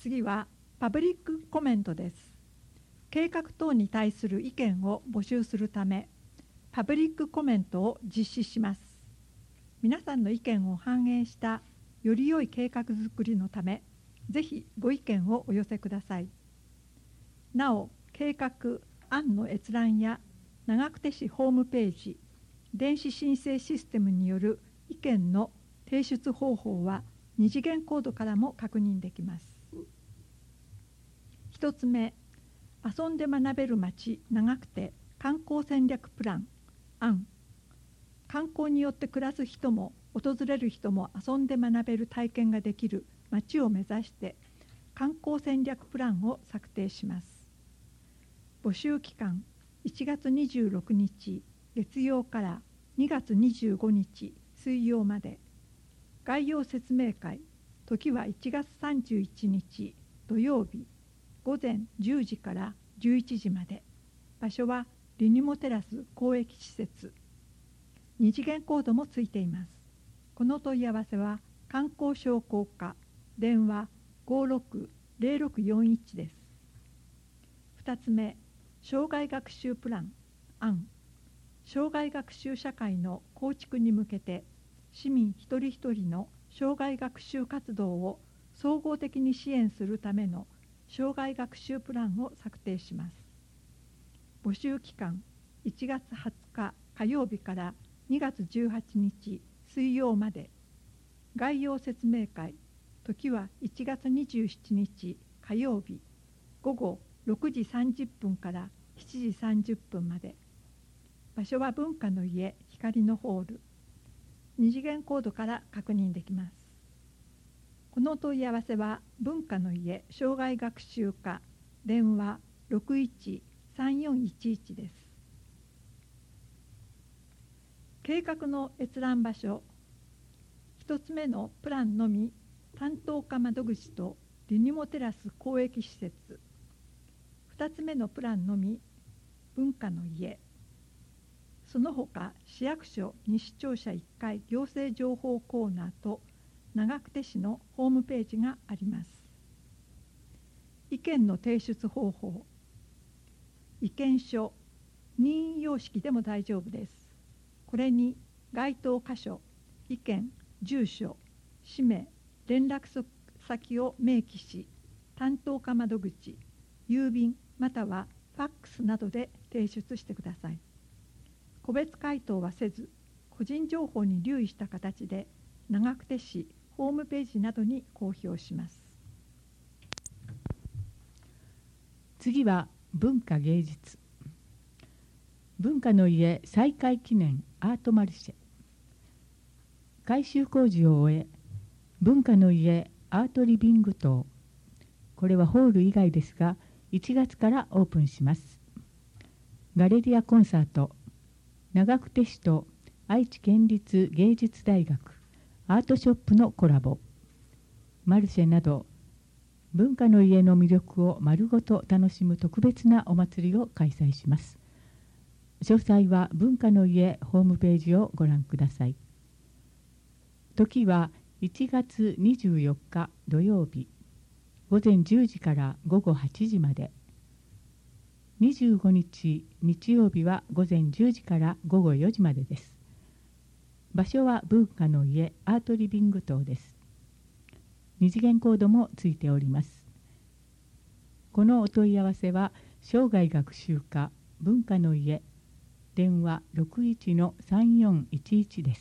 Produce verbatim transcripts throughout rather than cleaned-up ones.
次はパブリックコメントです。計画等に対する意見を募集するため、パブリックコメントを実施します。皆さんの意見を反映したより良い計画づくりのため、ぜひご意見をお寄せください。なお、計画案の閲覧や長久手市ホームページ、電子申請システムによる意見の提出方法は二次元コードからも確認できます。ひとつめ、遊んで学べる街長久手観光戦略プラン案。観光によって暮らす人も訪れる人も遊んで学べる体験ができる街を目指して観光戦略プランを策定します。募集期間いちがつにじゅうろくにち月曜からにがつにじゅうごにち水曜まで。概要説明会、時はいちがつさんじゅういちにち土曜日ごぜんじゅうじからじゅういちじまで。場所はリニモテラス公益施設。二次元コードもついています。この問い合わせは観光商工課電話 ごーろくぜろろくよんいち です。ふたつめ、障害学習プラン案。障害学習社会の構築に向けて市民一人一人の障害学習活動を総合的に支援するための障害学習プランを策定します。募集期間いちがつはつか火曜日からにがつじゅうはちにち水曜まで。概要説明会、時はいちがつにじゅうしちにち火曜日ごごろくじさんじゅっぷんからしちじさんじゅっぷんまで。場所は文化の家光のホール。二次元コードから確認できます。この問い合わせは文化の家障害学習課電話 ろくいちさんよんいちいち です。計画の閲覧場所。ひとつめのプランのみ担当課窓口とリニモテラス公益施設。ふたつめのプランのみ文化の家。その他市役所西庁舎いっかい行政情報コーナーと長久手市のホームページがあります。意見の提出方法。意見書、任意様式でも大丈夫です。これに該当箇所、意見、住所、氏名、連絡先を明記し、担当課窓口、郵便またはファックスなどで提出してください。個別回答はせず、個人情報に留意した形で長久手市ホームページなどに公表します。 次は文化芸術。文化の家再開記念アートマルシェ。改修工事を終え、文化の家アートリビング棟、これはホール以外ですがいちがつからオープンします。ガレリアコンサート、長久手市と愛知県立芸術大学アートショップのコラボ、マルシェなど文化の家の魅力を丸ごと楽しむ特別なお祭りを開催します。詳細は文化の家ホームページをご覧ください。時はいちがつにじゅうよっか土曜日ごぜんじゅうじからごごはちじまで。にじゅうごにち日曜日はごぜんじゅうじからごごよじまでです。場所は文化の家アートリビング棟です。二次元コードもついております。このお問い合わせは生涯学習課文化の家電話 ろくいちのさんよんいちいち です。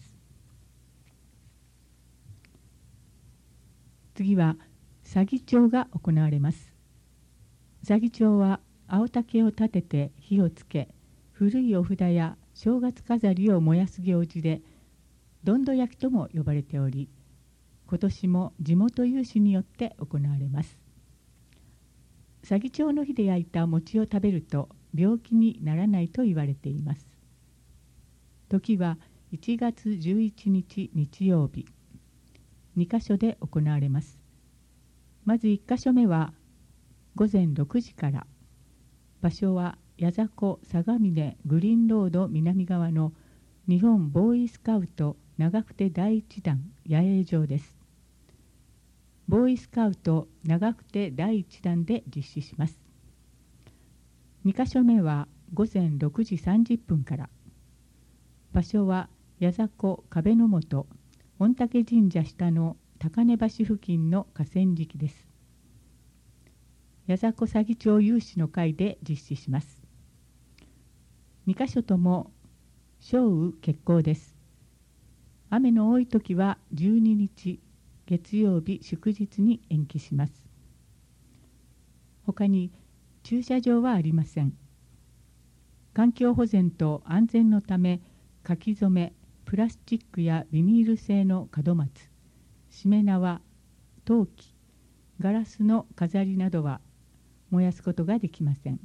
次は左義長が行われます。左義長は青竹を立てて火をつけ、古いお札や正月飾りを燃やす行事でどんど焼きとも呼ばれており、今年も地元有志によって行われます。左義長の日で焼いた餅を食べると病気にならないと言われています。時はいちがつじゅういちにち日曜日、にかしょで行われます。まずいっかしょめはごぜんろくじから。場所は矢迫相模根グリーンロード南側の日本ボーイスカウト長久手第一弾野営場です。 ボーイスカウト長久手だいいちだんで実施します。にかしょめはごぜんろくじさんじゅっぷんから。場所は矢迫壁の本御嶽神社下の高根橋付近の河川敷です。矢迫佐義町有志の会で実施します。にかしょとも少雨決行です。雨の多い時はじゅうににち月曜日祝日に延期します。他に駐車場はありません。環境保全と安全のため書き初め、プラスチックやビニール製の門松、しめ縄、陶器、ガラスの飾りなどは燃やすことができません。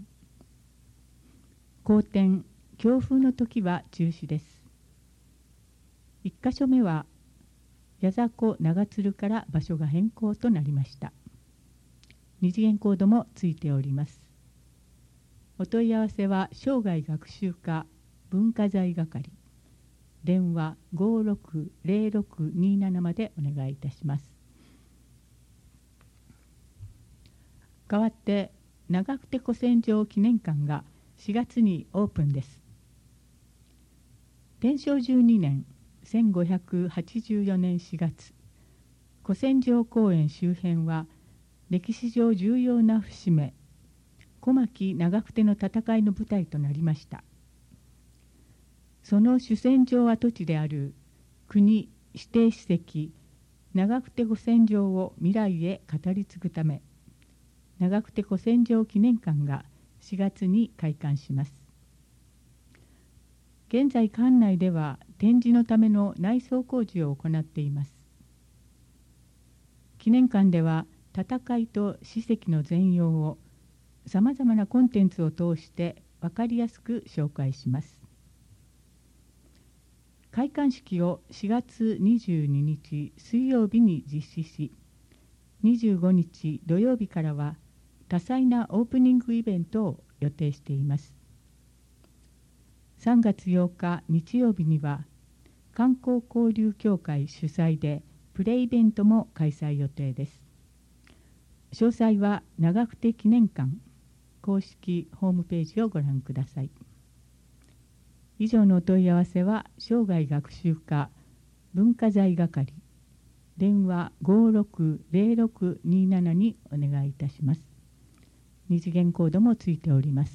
荒天、強風の時は中止です。いっかしょめは矢迫長鶴から場所が変更となりました。二次元コードもついております。お問い合わせは生涯学習課文化財係、電話 ごーろくぜろろくにーなな までお願いいたします。代わって長久手古戦場記念館がしがつにオープンです。天正じゅうにねんせんごひゃくはちじゅうよねんしがつ、古戦場公園周辺は歴史上重要な節目、小牧長久手の戦いの舞台となりました。その主戦場跡地である国指定史跡長久手古戦場を未来へ語り継ぐため、長久手古戦場記念館がしがつに開館します。現在館内では展示のための内装工事を行っています。記念館では戦いと史跡の全容をさまざまなコンテンツを通して分かりやすく紹介します。開館式をしがつにじゅうににち水曜日に実施し、にじゅうごにち土曜日からは多彩なオープニングイベントを予定しています。さんがつようか日曜日には観光交流協会主催でプレイベントも開催予定です。詳細は長久手記念館公式ホームページをご覧ください。以上のお問い合わせは生涯学習課文化財係、電話 ごーろくぜろろくにーなな にお願いいたします。二次元コードもついております。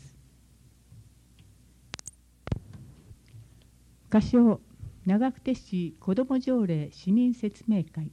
仮称長久手市子ども条例市民説明会。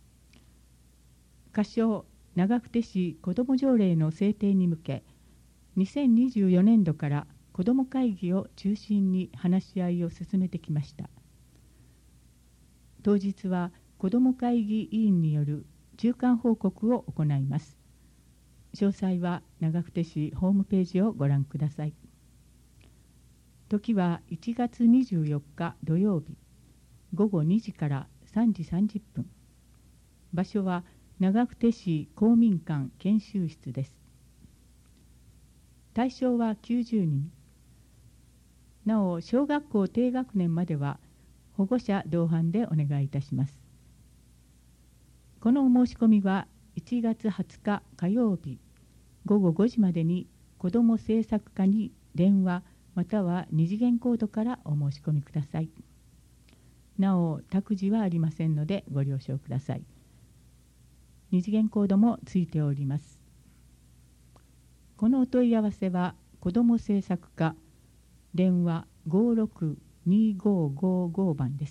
仮称長久手市子ども条例の制定に向け、にせんにじゅうよねんどから子ども会議を中心に話し合いを進めてきました。当日は子ども会議委員による中間報告を行います。詳細は長久手市ホームページをご覧ください。時はいちがつにじゅうよっか土曜日ごごにじからさんじさんじゅっぷん。場所は長久手市公民館研修室です。対象はきゅうじゅうにん。なお、小学校低学年までは保護者同伴でお願いいたします。このお申し込みはいちがつはつか火曜日ごごごじまでに子ども政策課に電話または二次元コードからお申し込みください。なお、託児はありませんのでご了承ください。二次元コードもついております。このお問い合わせは子ども政策課電話 ごーろくにーごーごーごー 番です。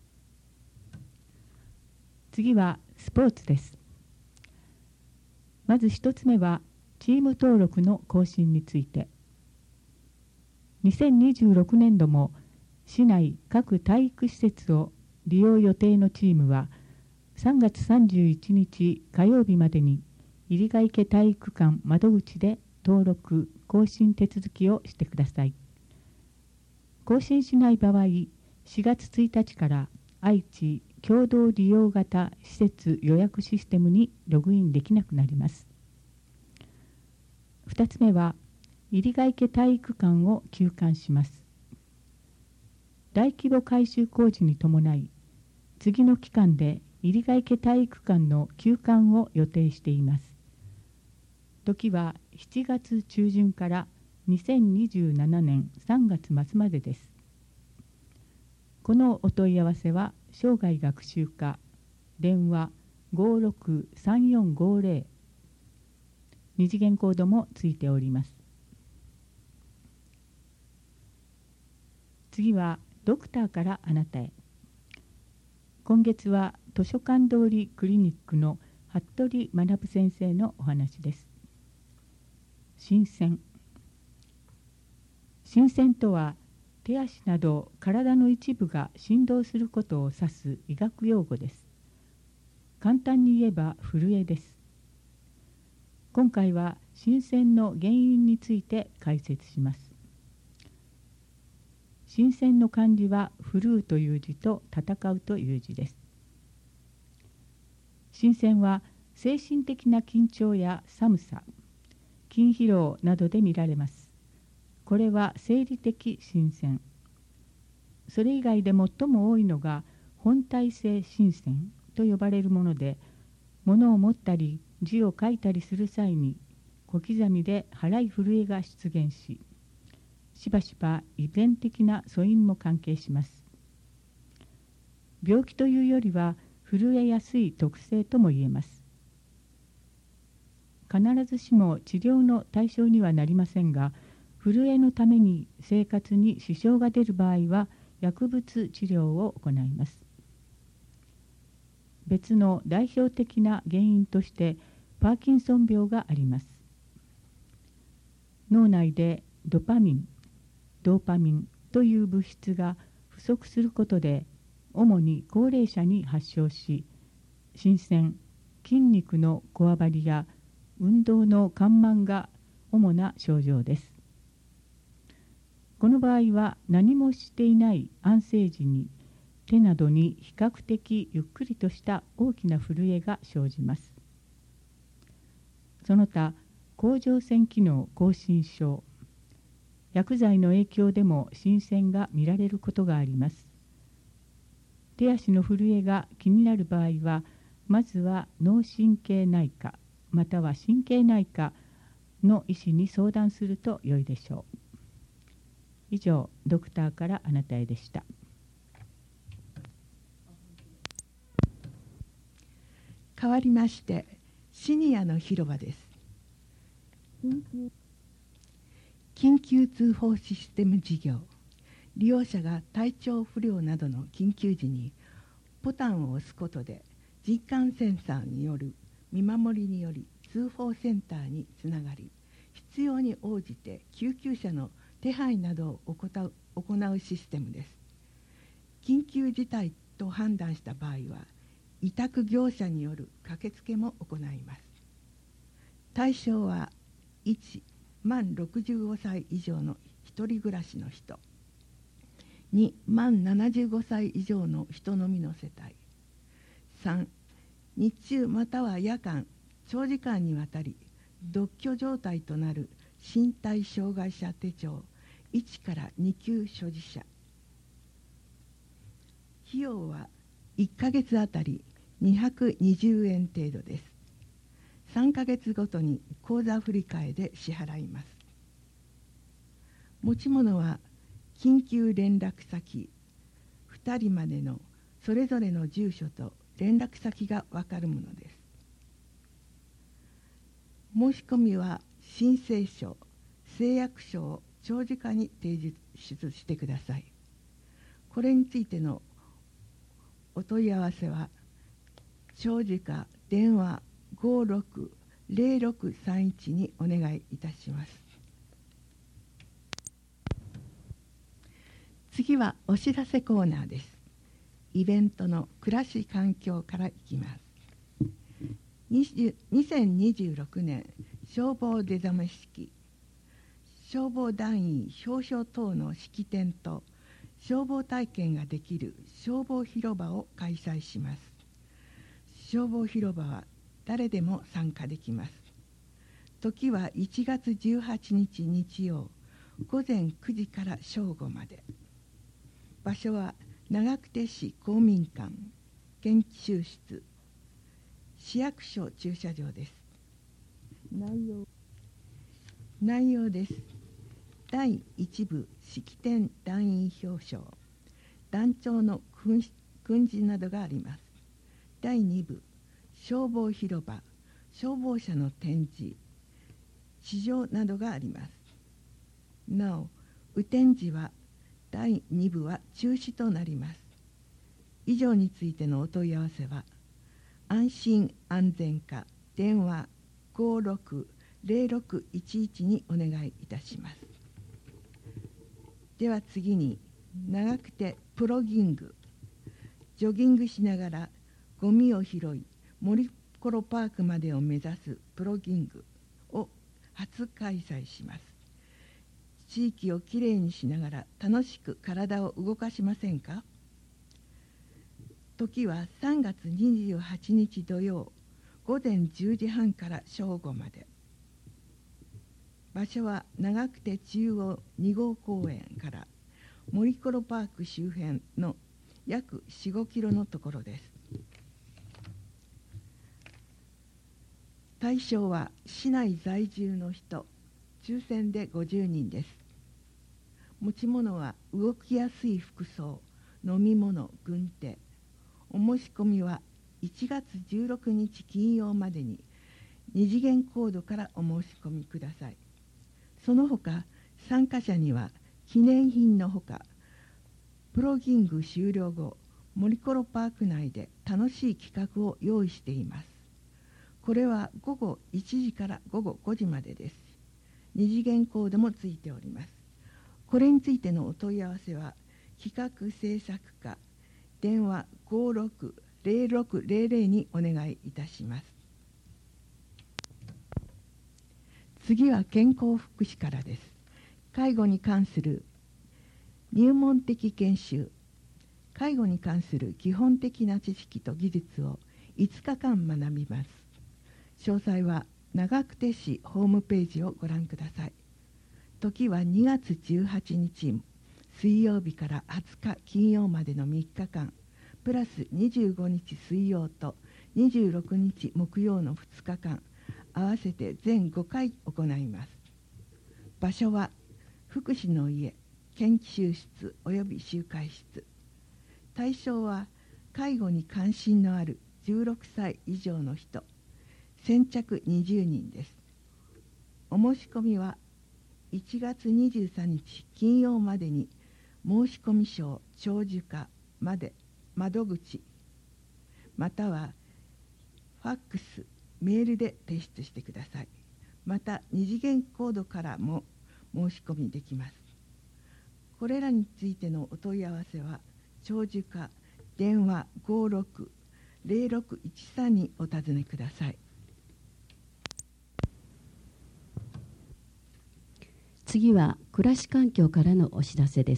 次はスポーツです。まず一つ目はチーム登録の更新について。にせんにじゅうろくねんども市内各体育施設を利用予定のチームはさんがつさんじゅういちにち火曜日までに入ヶ池体育館窓口で登録・更新手続きをしてください。更新しない場合、しがつついたちから愛知共同利用型施設予約システムにログインできなくなります。ふたつめは入ヶ池体育館を休館します。大規模改修工事に伴い、次の期間で入ヶ池体育館の休館を予定しています。時はしちがつ中旬からにせんにじゅうななねんさんがつ末までです。このお問い合わせは生涯学習課電話ごろくさんよんごぜろ、二次元コードもついております。次はドクターからあなたへ。今月は図書館通りクリニックの服部学先生のお話です。新鮮。新鮮とは手足など体の一部が振動することを指す医学用語です。簡単に言えば震えです。今回は新鮮の原因について解説します。新鮮の漢字は震うという字と戦うという字です。新鮮は精神的な緊張や寒さ、筋疲労などで見られます。これは生理的新鮮。それ以外で最も多いのが本体性新鮮と呼ばれるもので、物を持ったり字を書いたりする際に小刻みで腹い震えが出現し、しばしば遺伝的な素因も関係します。病気というよりは震えやすい特性とも言えます。必ずしも治療の対象にはなりませんが、震えのために生活に支障が出る場合は薬物治療を行います。別の代表的な原因としてパーキンソン病があります。脳内でドパミン、ドーパミンという物質が不足することで、主に高齢者に発症し、新鮮、筋肉のこわばりや運動の緩慢が主な症状です。この場合は何もしていない安静時に手などに比較的ゆっくりとした大きな震えが生じます。その他、甲状腺機能亢進症、薬剤の影響でも新鮮が見られることがあります。手足の震えが気になる場合は、まずは脳神経内科または神経内科の医師に相談すると良いでしょう。以上、ドクターからあなたへでした。 変わりまして、シニアの広場です。緊急通報システム事業。利用者が体調不良などの緊急時にボタンを押すことで、人感センサーによる見守りにより通報センターにつながり、必要に応じて救急車の手配などを行う、行うシステムです。緊急事態と判断した場合は、委託業者による駆けつけも行います。対象はいち、満ろくじゅうごさい以上の一人暮らしの人、に、満ななじゅうごさい以上の人のみの世帯、さん、日中または夜間、長時間にわたり独居状態となる身体障害者手帳いちからに級所持者。費用はいっかげつあたりにひゃくにじゅうえん程度です。さんかげつごとに口座振替で支払います。持ち物は緊急連絡先ふたりまでのそれぞれの住所と連絡先が分かるものです。申し込みは申請書、誓約書を長時間に提出してください。これについてのお問い合わせは長時間電話ごろくぜろろくさんいちにお願いいたします。次はお知らせコーナーです。イベントの暮らし環境からいきます。にせんにじゅうろくねん消防出初め式、消防団員表彰等の式典と消防体験ができる消防広場を開催します。消防広場は誰でも参加できます。時はいちがつじゅうはちにち日曜ごぜんくじから正午まで。場所は長久手市公民館、 研究室、市役所駐車場です。内容内容です。だいいち部式典団員表彰、団長の訓示などがあります。だいに部消防広場、消防車の展示、試乗などがあります。なお、雨天時はだいに部は中止となります。以上についてのお問い合わせは、安心安全課電話ごろくぜろろくいちいちにお願いいたします。では次に、長久手プロギング、ジョギングしながらゴミを拾い、森コロパークまでを目指すプロギングを初開催します。地域をきれいにしながら楽しく体を動かしませんか？時はさんがつにじゅうはちにち土曜、ごぜんじゅうじはんから正午まで。場所は長久手中央に号公園から森コロパーク周辺の約よん、ごキロのところです。対象は市内在住の人、抽選でごじゅうにんです。持ち物は動きやすい服装、飲み物、軍手。お申し込みはいちがつじゅうろくにち金曜までに二次元コードからお申し込みください。その他、参加者には記念品のほか、プロギング終了後、森コロパーク内で楽しい企画を用意しています。これはごごいちじからごごごじまでです。二次元コードもついております。これについてのお問い合わせは、企画制作課電話ごろくぜろろくぜろぜろにお願いいたします。次は健康福祉からです。介護に関する入門的研修、介護に関する基本的な知識と技術をいつかかん学びます。詳細は長久手市ホームページをご覧ください。時はにがつじゅうはちにち水曜日からはつか金曜までのみっかかん、プラスにじゅうごにち水曜とにじゅうろくにち木曜のふつかかん、合わせて全ごかい行います。場所は福祉の家、研究室および集会室。対象は介護に関心のあるじゅうろくさい以上の人、先着にじゅうにんです。お申し込みはいちがつにじゅうさんにち金曜までに申込書長寿課まで窓口またはファックス、メールで提出してください。また二次元コードからも申し込みできます。これらについてのお問い合わせは長寿課電話ごろくぜろろくいちさんにお尋ねください。 次は暮らし環境からのお知らせです。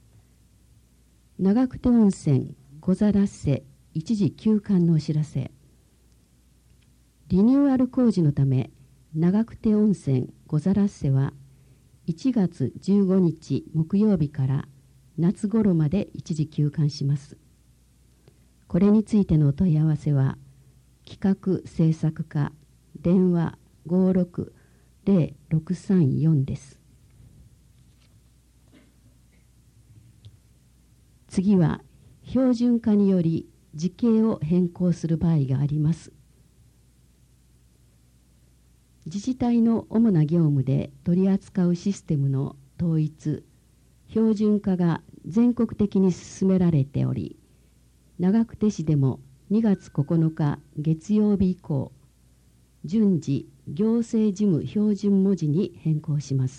長久手温泉ござらっせ一時休館のお知らせ。リニューアル工事のため長久手温泉ござらっせはいちがつじゅうごにち木曜日から夏頃まで一時休館します。これについてのお問い合わせは企画制作課電話ごろくぜろろくさんよんです。次は標準化により時系を変更する場合があります。自治体の主な業務で取り扱うシステムの統一、標準化が全国的に進められており、長久手市でもにがつここのか月曜日以降、順次行政事務標準文字に変更します。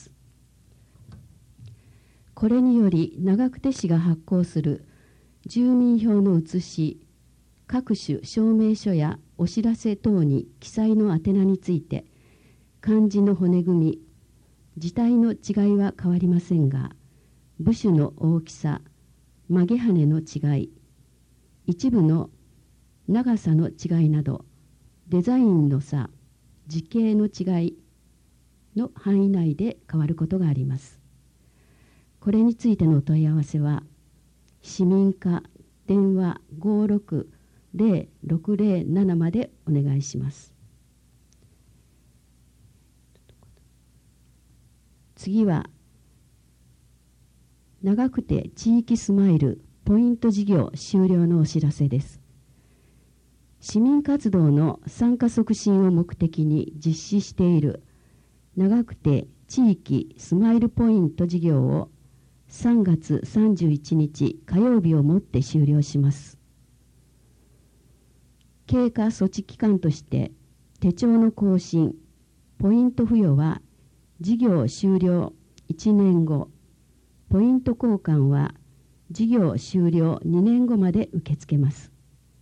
これにより長久手市が発行する住民票の写し、各種証明書やお知らせ等に記載の宛名について漢字の骨組み、字体の違いは変わりませんが、部首の大きさ、曲げ羽の違い、一部の長さの違いなどデザインの差、字形の違いの範囲内で変わることがあります。これについてのお問い合わせは市民課電話ごろくゼロろくゼロななまでお願いします。次は長くて地域スマイルポイント事業終了のお知らせです。市民活動の参加促進を目的に実施している長くて地域スマイルポイント事業をさんがつさんじゅういちにち火曜日をもって終了します。経過措置期間として手帳の更新、ポイント付与は事業終了いちねんご、ポイント交換は事業終了にねんごまで受け付けます。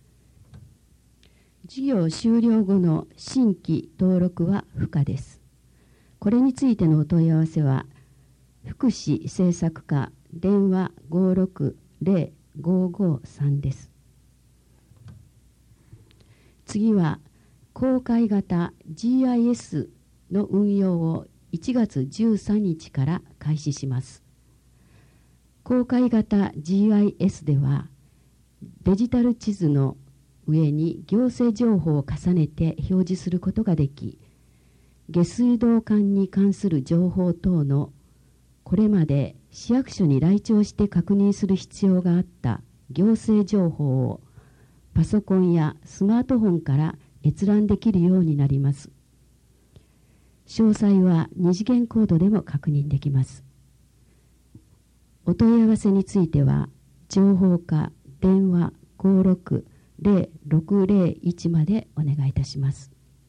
事業終了後の新規登録は不可です。これについてのお問い合わせは、福祉政策課電話ごろくゼロごごさんです。次は、公開型 ジーアイエス の運用をいちがつじゅうさんにちから開始します。公開型 ジーアイエス では、デジタル地図の上に行政情報を重ねて表示することができ、下水道管に関する情報等のこれまで市役所に来庁して確認する必要があった行政情報をパソコンやスマートフォンから閲覧できるようになります。詳細は二次元コードでも確認できます。お問い合わせについては、情報課電話ごろくゼロろくゼロいちまでお願いいたします。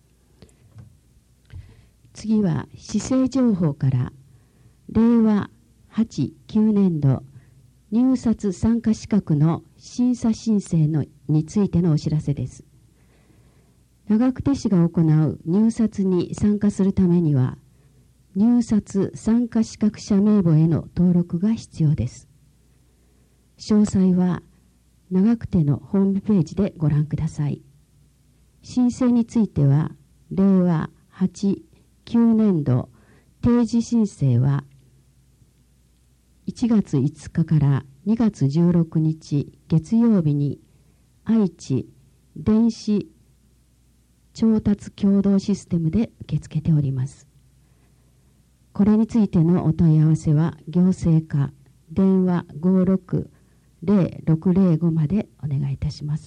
次は、市政情報かられいわはち、きゅうねんど入札参加資格の審査申請のについてのお知らせです。長久手市が行う入札に参加するためには、入札参加資格者名簿への登録が必要です。詳細は長久手のホームページでご覧ください。申請については、れいわはち、きゅうねんど定時申請はいちがついつかからにがつじゅうろくにち月曜日に愛知電子調達共同システムで受け付けております。これについてのお問い合わせは行政課電話ごろくゼロろくゼロごまでお願いいたします。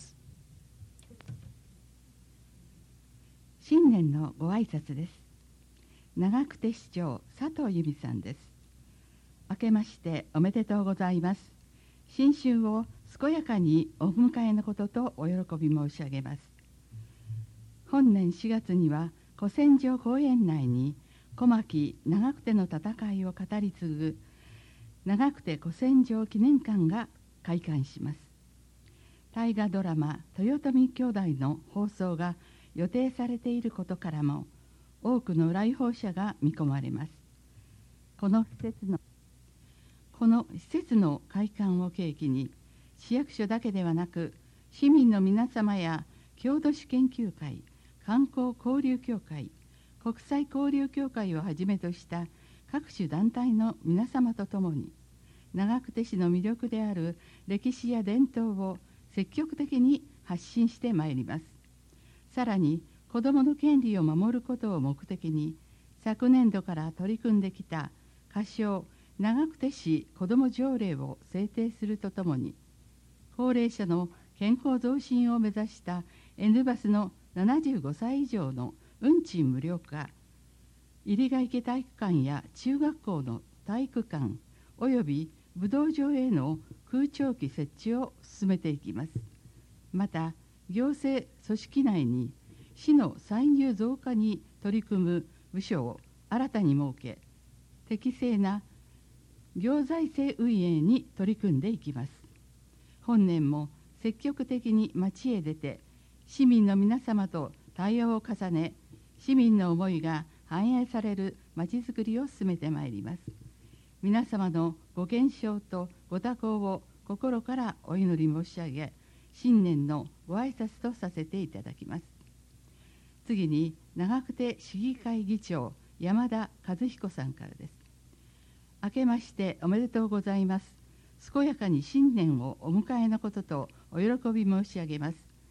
新年のご挨拶です。長久手市長佐藤由美さんです。明けましておめでとうございます。新春を健やかにお迎えのこととお喜び申し上げます。本年しがつには古戦場公園内に小牧長久手の戦いを語り継ぐ長久手古戦場記念館が開館します。大河ドラマ豊臣兄弟の放送が予定されていることからも多くの来訪者が見込まれます。この施設のこの施設の開館を契機に市役所だけではなく市民の皆様や郷土史研究会、観光交流協会、国際交流協会をはじめとした各種団体の皆様とともに長久手市の魅力である歴史や伝統を積極的に発信してまいります。さらに子どもの権利を守ることを目的に昨年度から取り組んできた仮称長久手市子ども条例を制定するとともに高齢者の健康増進を目指した N バスのななじゅうごさい以上の運賃無料化、入ヶ池体育館や中学校の体育館および武道場への空調機設置を進めていきます。また行政組織内に市の歳入増加に取り組む部署を新たに設け、適正な行財政運営に取り組んでいきます。本年も積極的に町へ出て市民の皆様と対話を重ね、市民の思いが反映される町づくりを進めてまいります。皆様のご健勝とご多幸を心からお祈り申し上げ、新年のご挨拶とさせていただきます。次に長久手市議会議長山田和彦さんからです。明けましておめでとうございます。健やかに新年をお迎えのこととお喜び申し上げます。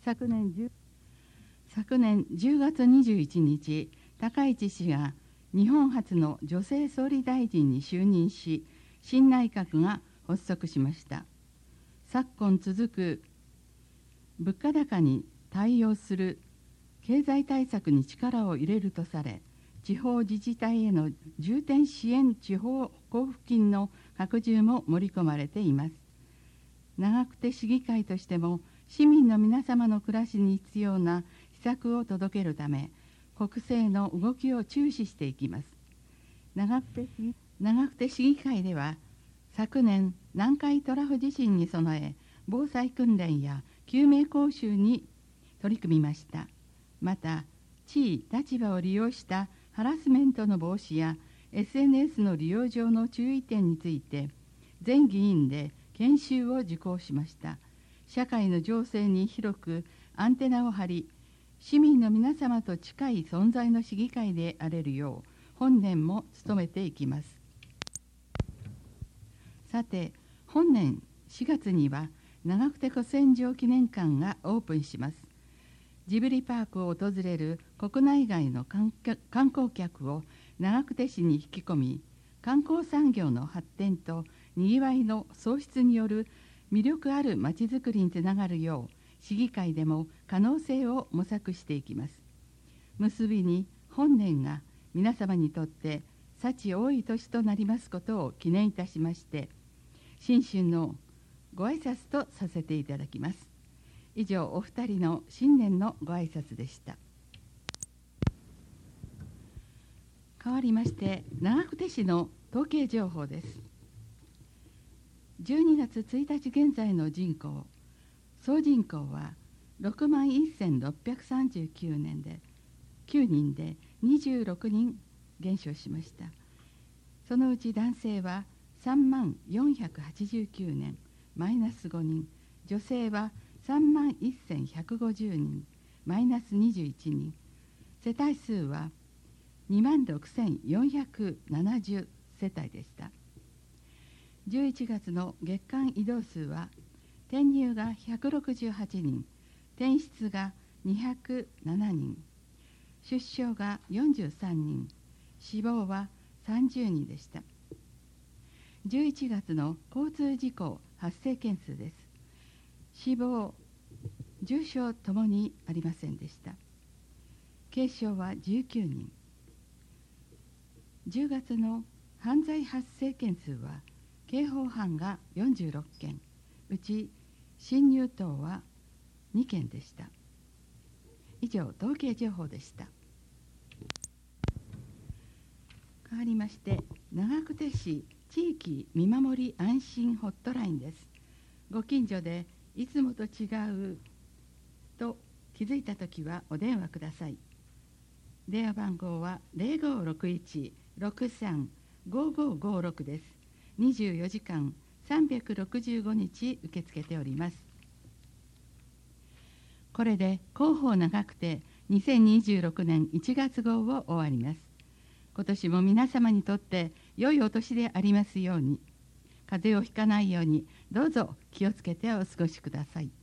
昨年10昨年じゅうがつにじゅういちにち、高市氏が日本初の女性総理大臣に就任し、新内閣が発足しました。昨今続く物価高に対応する経済対策に力を入れるとされ、地方自治体への重点支援地方交付金の拡充も盛り込まれています。長久手市議会としても、市民の皆様の暮らしに必要な施策を届けるため、国政の動きを注視していきます。長久手市、長久手市議会では、昨年、南海トラフ地震に備え、防災訓練や救命講習に取り組みました。また、地位、立場を利用したハラスメントの防止や エスエヌエス の利用上の注意点について、全議員で研修を受講しました。社会の情勢に広くアンテナを張り、市民の皆様と近い存在の市議会であれるよう、本年も努めていきます。さて、本年しがつには長久手古戦場記念館がオープンします。ジブリパークを訪れる国内外の観光客を長久手市に引き込み、観光産業の発展とにぎわいの創出による魅力あるまちづくりにつながるよう、市議会でも可能性を模索していきます。結びに、本年が皆様にとって幸多い年となりますことを記念いたしまして、新春のご挨拶とさせていただきます。以上、お二人の新年のご挨拶でした。変わりまして、長久手市の統計情報です。じゅうにがつついたち現在の人口、総人口はろくまんせんろっぴゃくさんじゅうきゅうねんできゅうにんでにじゅうろくにん減少しました。そのうち男性はさんまんよんひゃくはちじゅうきゅうねん、マイナスごにん、女性はさんまんせんひゃくごじゅうにん、マイナスにじゅういちにん、世帯数はにまんろくせんよんひゃくななじゅう世帯でした。じゅういちがつの月間移動数は、転入がひゃくろくじゅうはちにん、転出がにひゃくななにん、出生がよんじゅうさんにん、死亡はさんじゅうにんでした。じゅういちがつの交通事故発生件数です。死亡、重傷ともにありませんでした。軽傷はじゅうきゅうにん。じゅうがつの犯罪発生件数は、刑法犯がよんじゅうろっけん、うち侵入等はにけんでした。以上、統計情報でした。変わりまして、長久手市地域見守り安心ホットラインです。ご近所でいつもと違うと気づいたときはお電話ください。電話番号は ゼロごろくいち ろくさん ごごごろくです。にじゅうよじかんさんびゃくろくじゅうごにち受け付けております。これで広報長久手にせんにじゅうろくねんいちがつごうを終わります。今年も皆様にとって良いお年でありますように、風邪をひかないようにどうぞ気をつけてお過ごしください。